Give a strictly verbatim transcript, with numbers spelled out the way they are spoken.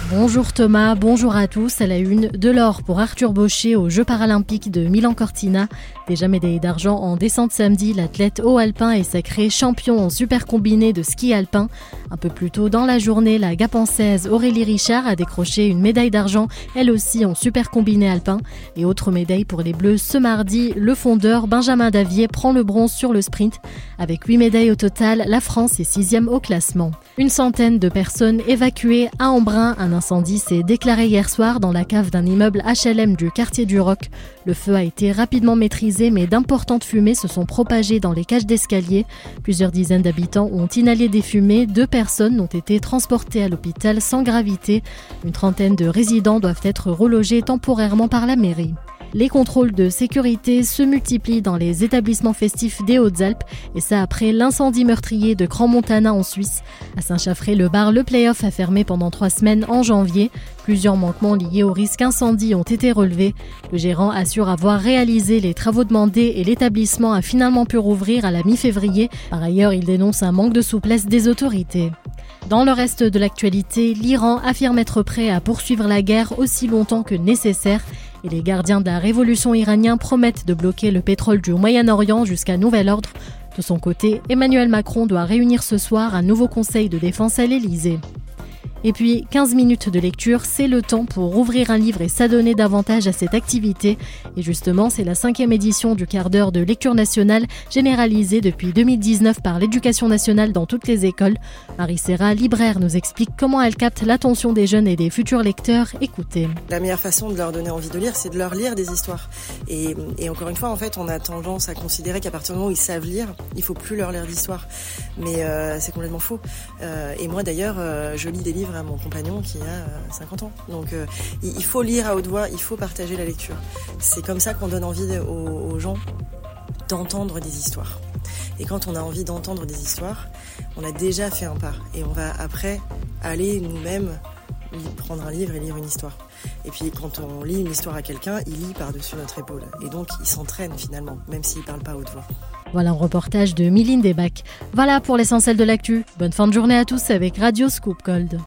Bonjour Thomas, bonjour à tous. À la une, de l'or pour Arthur Baucher aux Jeux paralympiques de Milan-Cortina. Déjà médaillé d'argent en descente samedi, l'athlète haut alpin est sacré champion en super combiné de ski alpin. Un peu plus tôt dans la journée, la gapençaise Aurélie Richard a décroché une médaille d'argent, elle aussi en super combiné alpin. Et autre médaille pour les Bleus ce mardi, le fondeur Benjamin Davier prend le bronze sur le sprint. Avec huit médailles au total, la France est sixième au classement. Une centaine de personnes évacuées à Embrun. Un incendie s'est déclaré hier soir dans la cave d'un immeuble H L M du quartier du Roc. Le feu a été rapidement maîtrisé, mais d'importantes fumées se sont propagées dans les cages d'escalier. Plusieurs dizaines d'habitants ont inhalé des fumées. Deux personnes ont été transportées à l'hôpital sans gravité. Une trentaine de résidents doivent être relogés temporairement par la mairie. Les contrôles de sécurité se multiplient dans les établissements festifs des Hautes-Alpes, et ça après l'incendie meurtrier de Crans-Montana en Suisse. À Saint-Chaffré, le bar Le Playoff a fermé pendant trois semaines en janvier. Plusieurs manquements liés au risque incendie ont été relevés. Le gérant assure avoir réalisé les travaux demandés et l'établissement a finalement pu rouvrir à la mi-février. Par ailleurs, il dénonce un manque de souplesse des autorités. Dans le reste de l'actualité, l'Iran affirme être prêt à poursuivre la guerre aussi longtemps que nécessaire. Et les gardiens de la révolution iranienne promettent de bloquer le pétrole du Moyen-Orient jusqu'à nouvel ordre. De son côté, Emmanuel Macron doit réunir ce soir un nouveau conseil de défense à l'Élysée. Et puis, quinze minutes de lecture, c'est le temps pour ouvrir un livre et s'adonner davantage à cette activité. Et justement, c'est la cinquième édition du quart d'heure de lecture nationale, généralisée depuis deux mille dix-neuf par l'Éducation nationale dans toutes les écoles. Marie Serra, libraire, nous explique comment elle capte l'attention des jeunes et des futurs lecteurs. Écoutez. La meilleure façon de leur donner envie de lire, c'est de leur lire des histoires. Et, et encore une fois, en fait, on a tendance à considérer qu'à partir du moment où ils savent lire, il faut plus leur lire d'histoire. Mais euh, c'est complètement faux. Euh, et moi, d'ailleurs, euh, je lis des livres à mon compagnon qui a cinquante ans. Donc euh, il faut lire à haute voix, il faut partager la lecture. C'est comme ça qu'on donne envie aux, aux gens d'entendre des histoires. Et quand on a envie d'entendre des histoires, on a déjà fait un pas. Et on va après aller nous-mêmes prendre un livre et lire une histoire. Et puis quand on lit une histoire à quelqu'un, il lit par-dessus notre épaule. Et donc il s'entraîne finalement, même s'il ne parle pas à haute voix. Voilà un reportage de Mylène Desbacs. Voilà pour l'essentiel de l'actu. Bonne fin de journée à tous avec Radio Scoop Gold.